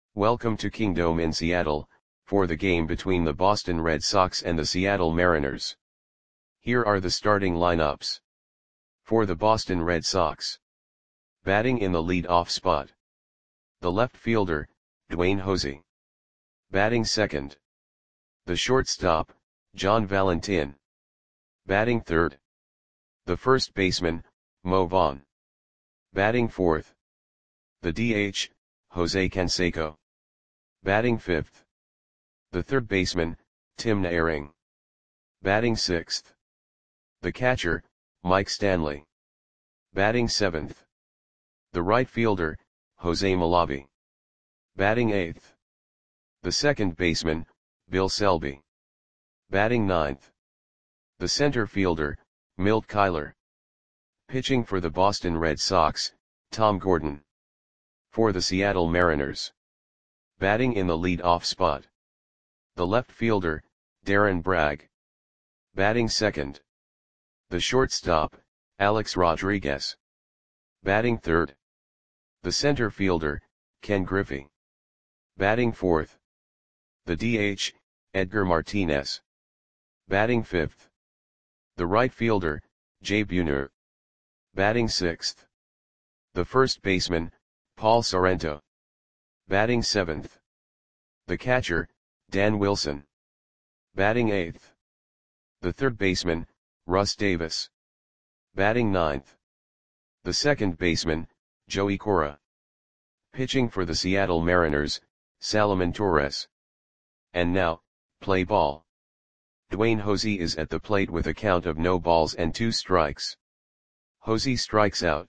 Welcome to Kingdome in Seattle, for the game between the Boston Red Sox and the Seattle Mariners. Here are the starting lineups. For the Boston Red Sox. Batting in the lead-off spot. The left fielder, Dwayne Hosey. Batting second. The shortstop, John Valentin. Batting third. The first baseman, Mo Vaughn. Batting fourth. The DH, Jose Canseco. Batting fifth. The third baseman, Tim Naehring. Batting sixth. The catcher, Mike Stanley. Batting seventh. The right fielder, Jose Malavi. Batting eighth. The second baseman, Bill Selby. Batting ninth. The center fielder, Milt Kyler. Pitching for the Boston Red Sox, Tom Gordon. For the Seattle Mariners. Batting in the lead-off spot. The left fielder, Darren Bragg. Batting second. The shortstop, Alex Rodriguez. Batting third. The center fielder, Ken Griffey. Batting fourth. The DH, Edgar Martinez. Batting fifth. The right fielder, Jay Buhner. Batting sixth. The first baseman, Paul Sorrento. Batting seventh. The catcher, Dan Wilson. Batting eighth. The third baseman, Russ Davis. Batting ninth. The second baseman, Joey Cora. Pitching for the Seattle Mariners, Salomon Torres. And now, play ball. Dwayne Hosey is at the plate with a count of no balls and 2 strikes. Hosey strikes out.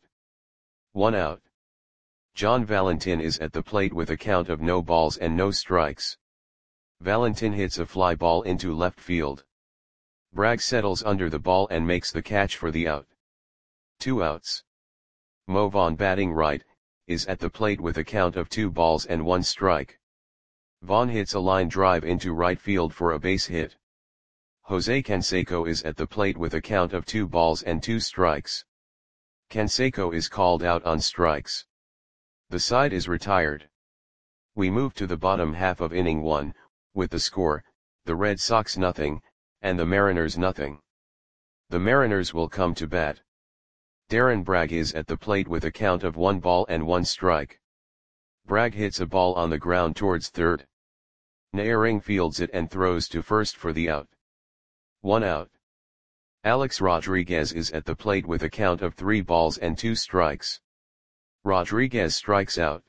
1 out. John Valentin is at the plate with a count of no balls and no strikes. Valentin hits a fly ball into left field. Bragg settles under the ball and makes the catch for the out. 2 outs. Mo Vaughn, batting right, is at the plate with a count of 2 balls and 1 strike. Vaughn hits a line drive into right field for a base hit. Jose Canseco is at the plate with a count of 2 balls and 2 strikes. Canseco is called out on strikes. The side is retired. We move to the bottom half of inning 1, with the score, the Red Sox nothing, and the Mariners nothing. The Mariners will come to bat. Darren Bragg is at the plate with a count of 1 ball and 1 strike. Bragg hits a ball on the ground towards third. Naehring fields it and throws to first for the out. 1 out. Alex Rodriguez is at the plate with a count of 3 balls and 2 strikes. Rodriguez strikes out.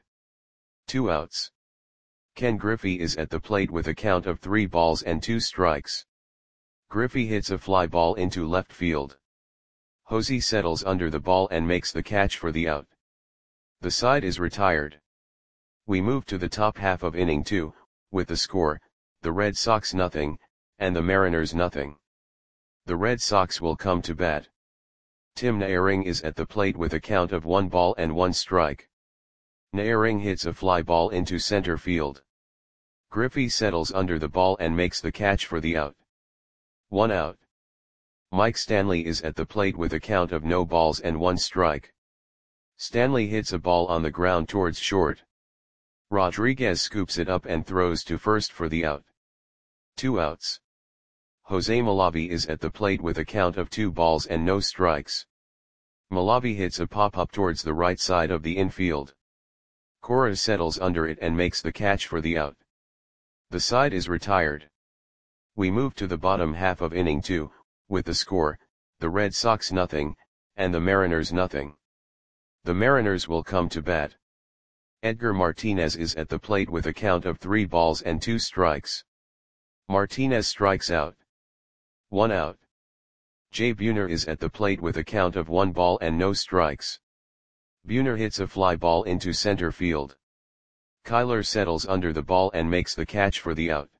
2 outs. Ken Griffey is at the plate with a count of 3 balls and 2 strikes. Griffey hits a fly ball into left field. Hosey settles under the ball and makes the catch for the out. The side is retired. We move to the top half of inning 2, with the score, the Red Sox nothing, and the Mariners nothing. The Red Sox will come to bat. Tim Naehring is at the plate with a count of 1 ball and 1 strike. Naehring hits a fly ball into center field. Griffey settles under the ball and makes the catch for the out. 1 out. Mike Stanley is at the plate with a count of no balls and 1 strike. Stanley hits a ball on the ground towards short. Rodriguez scoops it up and throws to first for the out. 2 outs. Jose Malavi is at the plate with a count of 2 balls and no strikes. Malavi hits a pop-up towards the right side of the infield. Cora settles under it and makes the catch for the out. The side is retired. We move to the bottom half of inning 2, with the score, the Red Sox nothing, and the Mariners nothing. The Mariners will come to bat. Edgar Martinez is at the plate with a count of 3 balls and 2 strikes. Martinez strikes out. 1 out. Jay Buhner is at the plate with a count of 1 ball and no strikes. Buhner hits a fly ball into center field. Kyler settles under the ball and makes the catch for the out.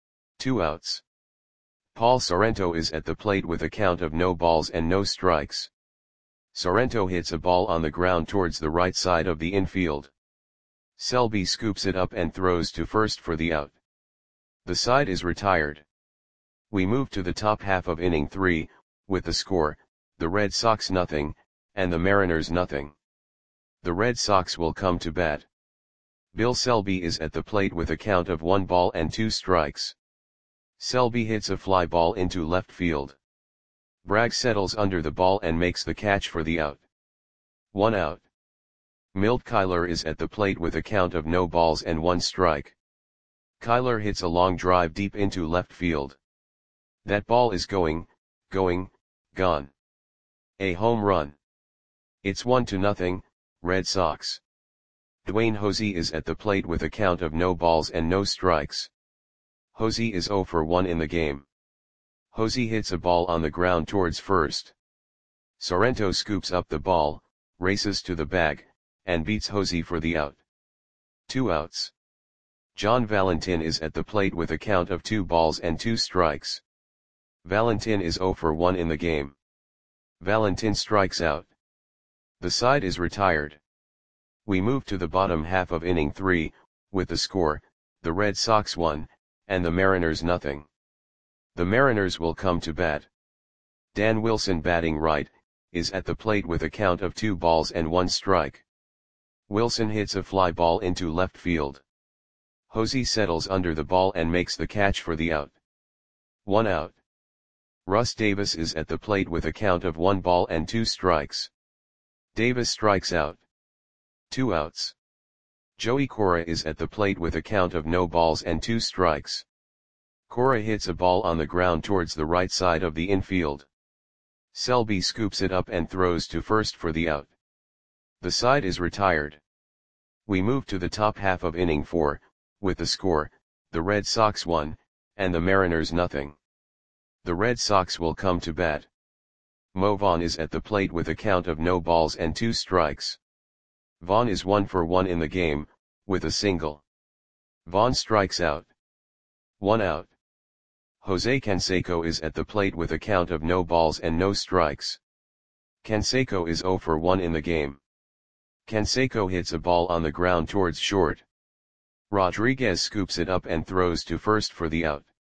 2 outs. Paul Sorrento is at the plate with a count of no balls and no strikes. Sorrento hits a ball on the ground towards the right side of the infield. Selby scoops it up and throws to first for the out. The side is retired. We move to the top half of inning 3, with the score, the Red Sox nothing, and the Mariners nothing. The Red Sox will come to bat. Bill Selby is at the plate with a count of 1 ball and 2 strikes. Selby hits a fly ball into left field. Bragg settles under the ball and makes the catch for the out. 1 out. Milt Kyler is at the plate with a count of no balls and 1 strike. Kyler hits a long drive deep into left field. That ball is going, gone. A home run. It's 1-0, Red Sox. Dwayne Hosey is at the plate with a count of no balls and no strikes. Hosey is 0 for 1 in the game. Hosey hits a ball on the ground towards first. Sorrento scoops up the ball, races to the bag, and beats Hosey for the out. 2 outs. John Valentin is at the plate with a count of 2 balls and 2 strikes. Valentin is 0 for 1 in the game. Valentin strikes out. The side is retired. We move to the bottom half of inning 3, with the score, the Red Sox 1, and the Mariners 0. The Mariners will come to bat. Dan Wilson, batting right, is at the plate with a count of 2 balls and 1 strike. Wilson hits a fly ball into left field. Hosey settles under the ball and makes the catch for the out. 1 out. Russ Davis is at the plate with a count of 1 ball and 2 strikes. Davis strikes out. 2 outs. Joey Cora is at the plate with a count of no balls and 2 strikes. Cora hits a ball on the ground towards the right side of the infield. Selby scoops it up and throws to first for the out. The side is retired. We move to the top half of inning 4, with the score, the Red Sox 1, and the Mariners 0. The Red Sox will come to bat. Mo Vaughn is at the plate with a count of no balls and 2 strikes. Vaughn is 1 for 1 in the game, with a single. Vaughn strikes out. 1 out. Jose Canseco is at the plate with a count of no balls and no strikes. Canseco is 0 for 1 in the game. Canseco hits a ball on the ground towards short. Rodriguez scoops it up and throws to first for the out.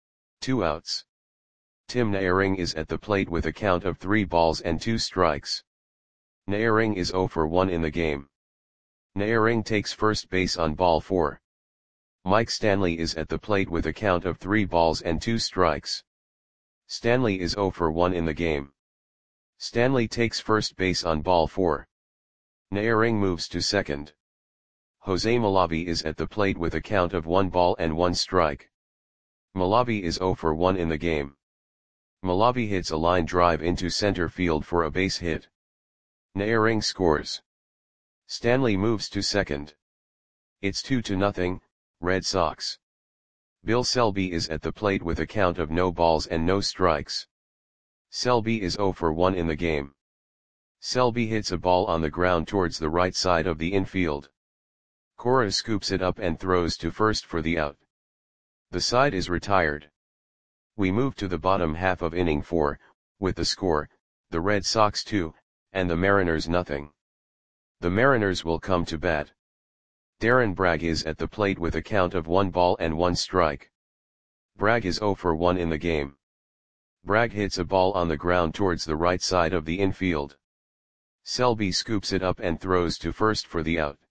2 outs. Tim Naehring is at the plate with a count of 3 balls and 2 strikes. Naehring is 0 for 1 in the game. Naehring takes first base on ball 4. Mike Stanley is at the plate with a count of 3 balls and 2 strikes. Stanley is 0 for 1 in the game. Stanley takes first base on ball 4. Naehring moves to second. Jose Malavi is at the plate with a count of 1 ball and 1 strike. Malavi is 0 for 1 in the game. Malavi hits a line drive into center field for a base hit. Naehring scores. Stanley moves to second. It's 2-0, Red Sox. Bill Selby is at the plate with a count of no balls and no strikes. Selby is 0 for 1 in the game. Selby hits a ball on the ground towards the right side of the infield. Cora scoops it up and throws to first for the out. The side is retired. We move to the bottom half of inning 4, with the score, the Red Sox 2, and the Mariners 0. The Mariners will come to bat. Darren Bragg is at the plate with a count of 1 ball and 1 strike. Bragg is 0 for 1 in the game. Bragg hits a ball on the ground towards the right side of the infield. Selby scoops it up and throws to first for the out.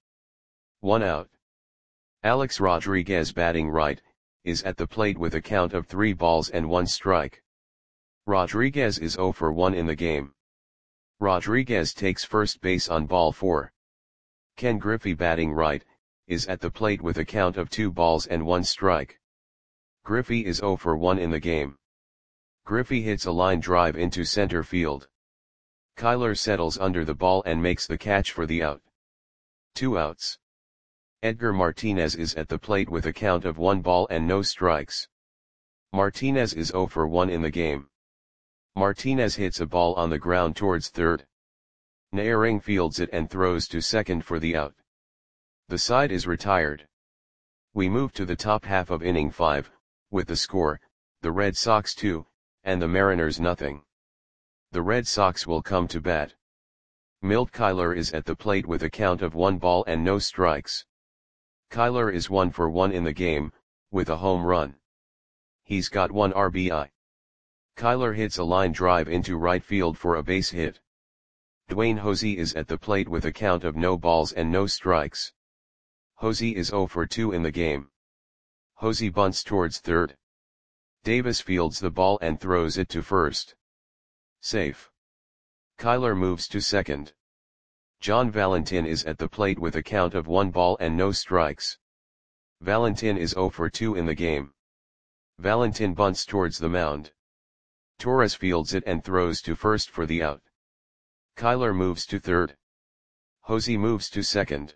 1 out. Alex Rodriguez, batting right, is at the plate with a count of 3 balls and 1 strike. Rodriguez is 0 for 1 in the game. Rodriguez takes first base on ball 4. Ken Griffey, batting right, is at the plate with a count of 2 balls and 1 strike. Griffey is 0 for 1 in the game. Griffey hits a line drive into center field. Kyler settles under the ball and makes the catch for the out. 2 outs. Edgar Martinez is at the plate with a count of 1 ball and no strikes. Martinez is 0 for 1 in the game. Martinez hits a ball on the ground towards third. Naehring fields it and throws to second for the out. The side is retired. We move to the top half of inning 5, with the score, the Red Sox 2, and the Mariners 0. The Red Sox will come to bat. Milt Kyler is at the plate with a count of 1 ball and no strikes. Kyler is 1 for 1 in the game, with a home run. He's got 1 RBI. Kyler hits a line drive into right field for a base hit. Dwayne Hosey is at the plate with a count of no balls and no strikes. Hosey is 0 for 2 in the game. Hosey bunts towards third. Davis fields the ball and throws it to first. Safe. Kyler moves to second. John Valentin is at the plate with a count of 1 ball and no strikes. Valentin is 0 for 2 in the game. Valentin bunts towards the mound. Torres fields it and throws to first for the out. Kyler moves to third. Hosey moves to second.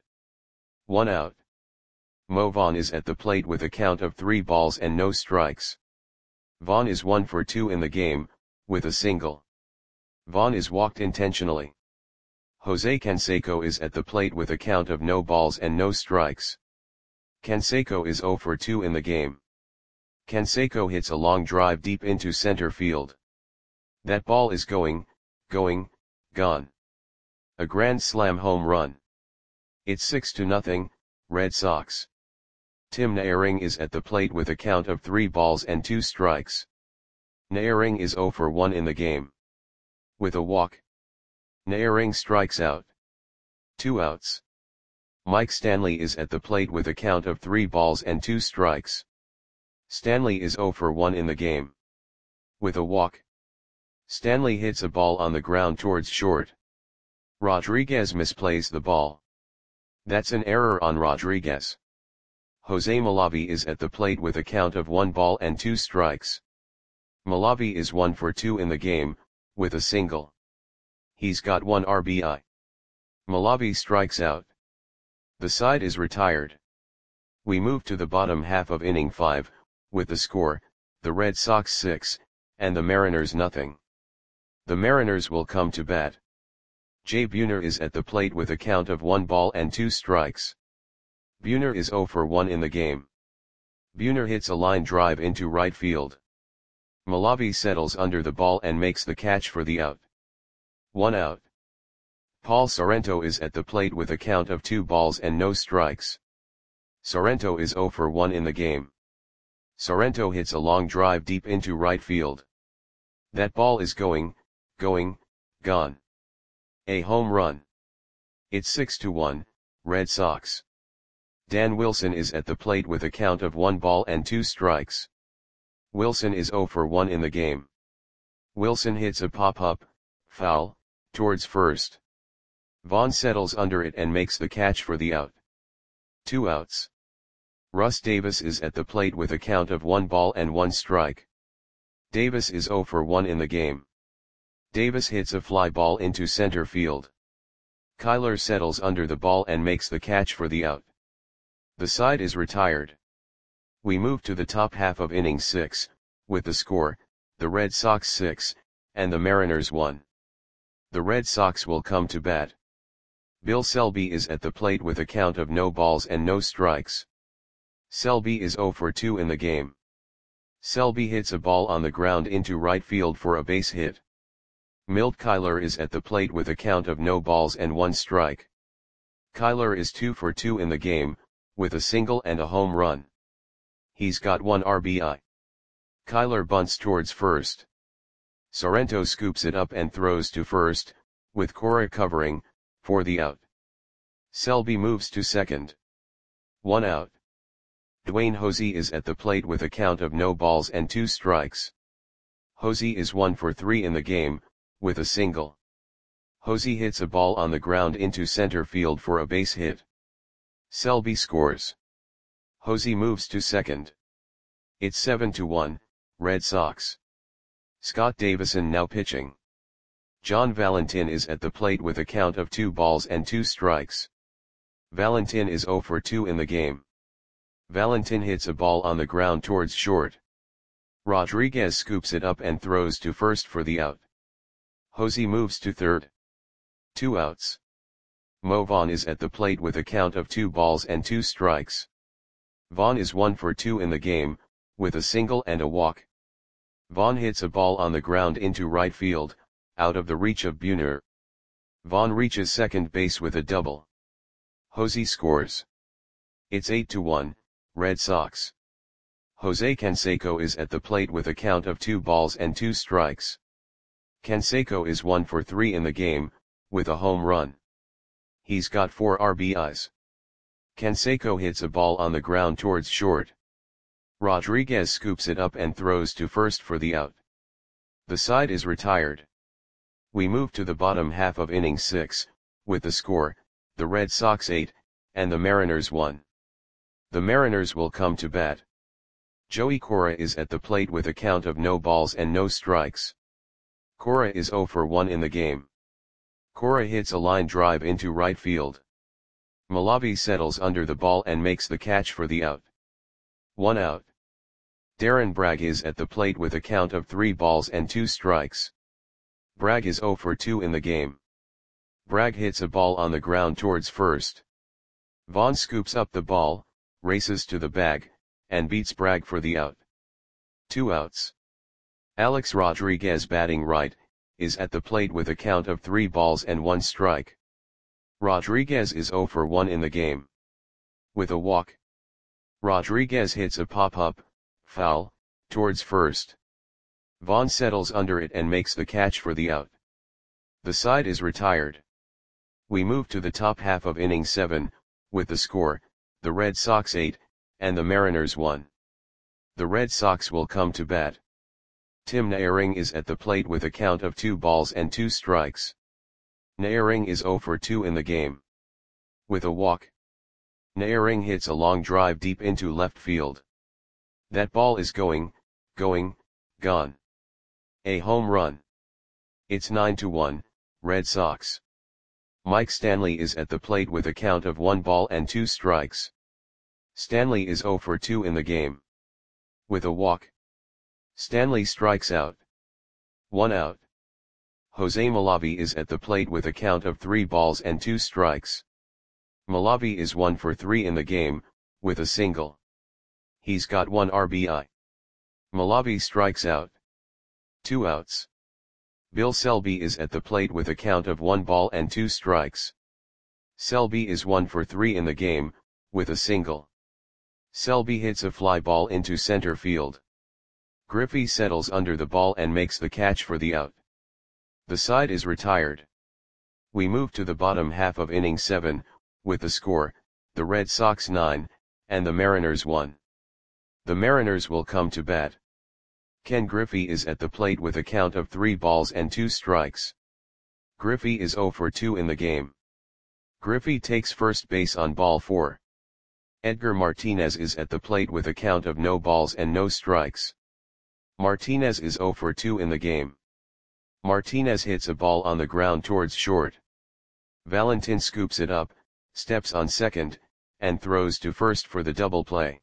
1 out. Mo Vaughn is at the plate with a count of 3 balls and no strikes. Vaughn is 1 for 2 in the game, with a single. Vaughn is walked intentionally. Jose Canseco is at the plate with a count of no balls and no strikes. Canseco is 0 for 2 in the game. Canseco hits a long drive deep into center field. That ball is going, gone. A grand slam home run. It's 6-0, Red Sox. Tim Naehring is at the plate with a count of 3 balls and 2 strikes. Naehring is 0 for 1 in the game. With a walk. Naehring strikes out. 2 outs. Mike Stanley is at the plate with a count of 3 balls and 2 strikes. Stanley is 0 for 1 in the game. With a walk. Stanley hits a ball on the ground towards short. Rodriguez misplays the ball. That's an error on Rodriguez. Jose Malavi is at the plate with a count of 1 ball and 2 strikes. Malavi is 1 for 2 in the game, with a single. He's got 1 RBI. Malavi strikes out. The side is retired. We move to the bottom half of inning 5, with the score, the Red Sox 6, and the Mariners nothing. The Mariners will come to bat. Jay Buhner is at the plate with a count of 1 ball and 2 strikes. Buhner is 0 for 1 in the game. Buhner hits a line drive into right field. Malavi settles under the ball and makes the catch for the out. 1 out. Paul Sorrento is at the plate with a count of 2 balls and no strikes. Sorrento is 0 for 1 in the game. Sorrento hits a long drive deep into right field. That ball is going, gone. A home run. It's 6-1, Red Sox. Dan Wilson is at the plate with a count of 1 ball and 2 strikes. Wilson is 0 for 1 in the game. Wilson hits a pop-up, foul, towards first. Vaughn settles under it and makes the catch for the out. 2 outs. Russ Davis is at the plate with a count of 1 ball and 1 strike. Davis is 0 for 1 in the game. Davis hits a fly ball into center field. Kyler settles under the ball and makes the catch for the out. The side is retired. We move to the top half of inning 6, with the score, the Red Sox 6, and the Mariners 1. The Red Sox will come to bat. Bill Selby is at the plate with a count of no balls and no strikes. Selby is 0 for 2 in the game. Selby hits a ball on the ground into right field for a base hit. Milt Kyler is at the plate with a count of no balls and 1 strike. Kyler is 2 for 2 in the game, with a single and a home run. He's got 1 RBI. Kyler bunts towards first. Sorrento scoops it up and throws to first, with Cora covering, for the out. Selby moves to second. 1 out. Dwayne Hosey is at the plate with a count of no balls and 2 strikes. Hosey is 1 for 3 in the game, with a single. Hosey hits a ball on the ground into center field for a base hit. Selby scores. Hosey moves to second. It's 7-1, Red Sox. Scott Davison now pitching. John Valentin is at the plate with a count of 2 balls and 2 strikes. Valentin is 0 for 2 in the game. Valentin hits a ball on the ground towards short. Rodriguez scoops it up and throws to first for the out. Hosey moves to third. 2 outs. Mo Vaughn is at the plate with a count of 2 balls and 2 strikes. Vaughn is 1 for 2 in the game, with a single and a walk. Vaughn hits a ball on the ground into right field, out of the reach of Buhner. Vaughn reaches second base with a double. Hosey scores. It's 8-1, Red Sox. Jose Canseco is at the plate with a count of 2 balls and 2 strikes. Canseco is 1 for 3 in the game, with a home run. He's got 4 RBIs. Canseco hits a ball on the ground towards short. Rodriguez scoops it up and throws to first for the out. The side is retired. We move to the bottom half of inning 6, with the score, the Red Sox 8, and the Mariners 1. The Mariners will come to bat. Joey Cora is at the plate with a count of no balls and no strikes. Cora is 0 for 1 in the game. Cora hits a line drive into right field. Malavi settles under the ball and makes the catch for the out. 1 out. Darren Bragg is at the plate with a count of 3 balls and 2 strikes. Bragg is 0 for 2 in the game. Bragg hits a ball on the ground towards first. Vaughn scoops up the ball, races to the bag, and beats Bragg for the out. 2 outs. Alex Rodriguez, batting right, is at the plate with a count of 3 balls and 1 strike. Rodriguez is 0 for 1 in the game. With a walk, Rodriguez hits a pop-up, foul, towards first. Vaughn settles under it and makes the catch for the out. The side is retired. We move to the top half of inning 7, with the score, the Red Sox 8, and the Mariners 1. The Red Sox will come to bat. Tim Naehring is at the plate with a count of 2 balls and 2 strikes. Naehring is 0 for 2 in the game. With a walk, Naehring hits a long drive deep into left field. That ball is going, gone. A home run. It's 9-1, Red Sox. Mike Stanley is at the plate with a count of 1 ball and 2 strikes. Stanley is 0 for 2 in the game. With a walk, Stanley strikes out. 1 out. Jose Malavi is at the plate with a count of 3 balls and 2 strikes. Malavi is 1 for 3 in the game, with a single. He's got 1 RBI. Malavi strikes out. 2 outs. Bill Selby is at the plate with a count of 1 ball and 2 strikes. Selby is 1 for 3 in the game, with a single. Selby hits a fly ball into center field. Griffey settles under the ball and makes the catch for the out. The side is retired. We move to the bottom half of inning 7, with the score, the Red Sox 9, and the Mariners 1. The Mariners will come to bat. Ken Griffey is at the plate with a count of 3 balls and 2 strikes. Griffey is 0 for 2 in the game. Griffey takes first base on ball 4. Edgar Martinez is at the plate with a count of no balls and no strikes. Martinez is 0 for 2 in the game. Martinez hits a ball on the ground towards short. Valentin scoops it up, steps on second, and throws to first for the double play.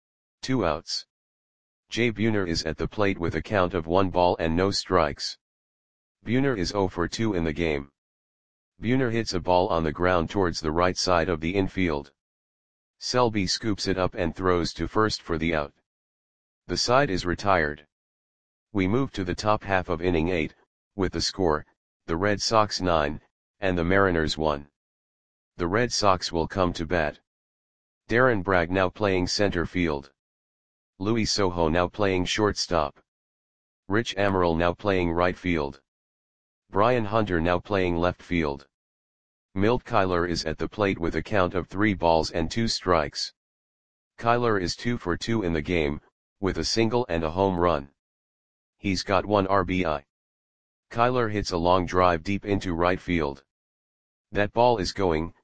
2 outs. Jay Buhner is at the plate with a count of 1 ball and no strikes. Buhner is 0 for 2 in the game. Buhner hits a ball on the ground towards the right side of the infield. Selby scoops it up and throws to first for the out. The side is retired. We move to the top half of inning 8, with the score, the Red Sox 9, and the Mariners 1. The Red Sox will come to bat. Darren Bragg now playing center field. Louis Soho now playing shortstop. Rich Amaral now playing right field. Brian Hunter now playing left field. Milt Kyler is at the plate with a count of 3 balls and 2 strikes. Kyler is 2 for 2 in the game, with a single and a home run. He's got 1 RBI. Kyler hits a long drive deep into right field. That ball is going,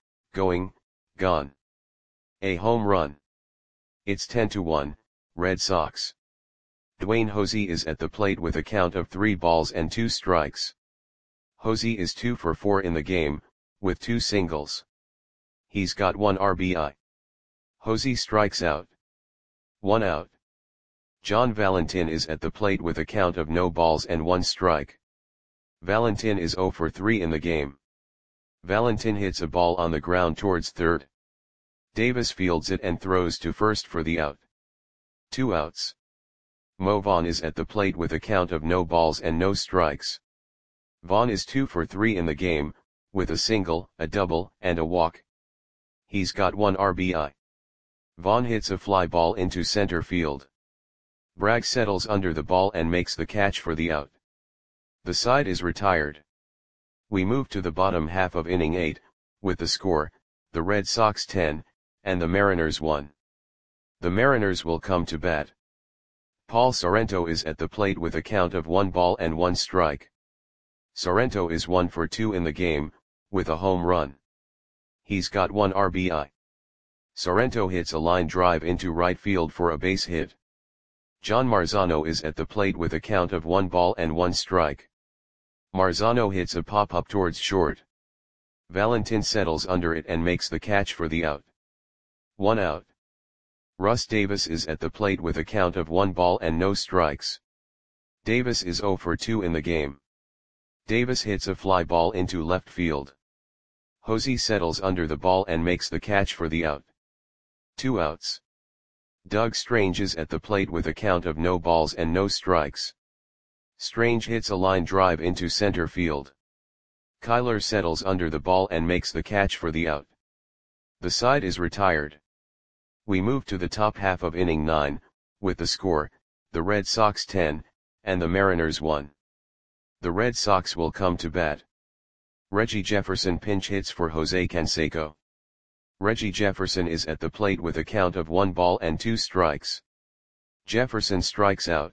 gone. A home run. It's 10-1, Red Sox. Dwayne Hosey is at the plate with a count of 3 balls and 2 strikes. Hosey is 2 for 4 in the game, with 2 singles. He's got 1 RBI. Hosey strikes out. 1 out. John Valentin is at the plate with a count of no balls and 1 strike. Valentin is 0 for 3 in the game. Valentin hits a ball on the ground towards third. Davis fields it and throws to first for the out. 2 outs. Mo Vaughn is at the plate with a count of no balls and no strikes. Vaughn is 2 for 3 in the game, with a single, a double, and a walk. He's got 1 RBI. Vaughn hits a fly ball into center field. Bragg settles under the ball and makes the catch for the out. The side is retired. We move to the bottom half of inning 8, with the score, the Red Sox 10, and the Mariners 1. The Mariners will come to bat. Paul Sorrento is at the plate with a count of 1 ball and 1 strike. Sorrento is 1 for 2 in the game, with a home run. He's got 1 RBI. Sorrento hits a line drive into right field for a base hit. John Marzano is at the plate with a count of 1 ball and 1 strike. Marzano hits a pop-up towards short. Valentin settles under it and makes the catch for the out. 1 out. Russ Davis is at the plate with a count of 1 ball and no strikes. Davis is 0 for 2 in the game. Davis hits a fly ball into left field. Hosey settles under the ball and makes the catch for the out. 2 outs. Doug Strange is at the plate with a count of no balls and no strikes. Strange hits a line drive into center field. Kyler settles under the ball and makes the catch for the out. The side is retired. We move to the top half of inning 9, with the score, the Red Sox 10, and the Mariners 1. The Red Sox will come to bat. Reggie Jefferson pinch hits for Jose Canseco. Reggie Jefferson is at the plate with a count of 1 ball and 2 strikes. Jefferson strikes out.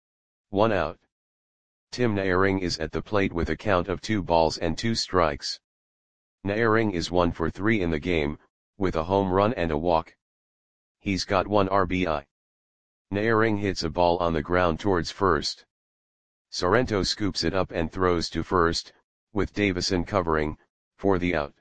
1 out. Tim Naehring is at the plate with a count of 2 balls and 2 strikes. Naehring is 1 for 3 in the game, with a home run and a walk. He's got 1 RBI. Naehring hits a ball on the ground towards first. Sorrento scoops it up and throws to first, with Davison covering, for the out.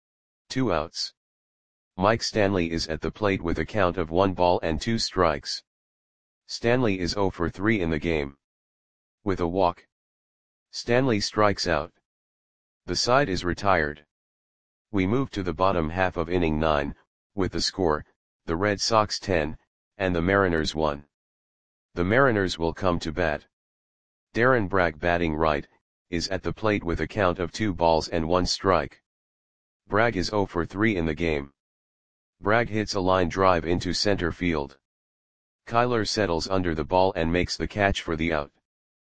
2 outs. Mike Stanley is at the plate with a count of 1 ball and 2 strikes. Stanley is 0 for 3 in the game. With a walk. Stanley strikes out. The side is retired. We move to the bottom half of inning 9, with the score, the Red Sox 10, and the Mariners 1. The Mariners will come to bat. Darren Bragg, batting right, is at the plate with a count of 2 balls and 1 strike. Bragg is 0 for 3 in the game. Bragg hits a line drive into center field. Kyler settles under the ball and makes the catch for the out.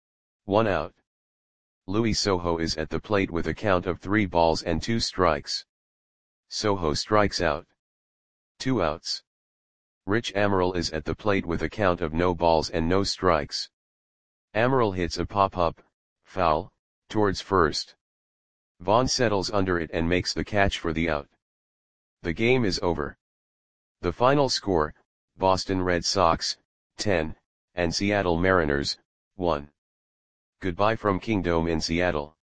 1 out. Luis Sojo is at the plate with a count of 3 balls and 2 strikes. Sojo strikes out. 2 outs. Rich Amaral is at the plate with a count of no balls and no strikes. Amaral hits a pop-up, foul, towards first. Vaughn settles under it and makes the catch for the out. The game is over. The final score, Boston Red Sox, 10, and Seattle Mariners, 1. Goodbye from Kingdome in Seattle.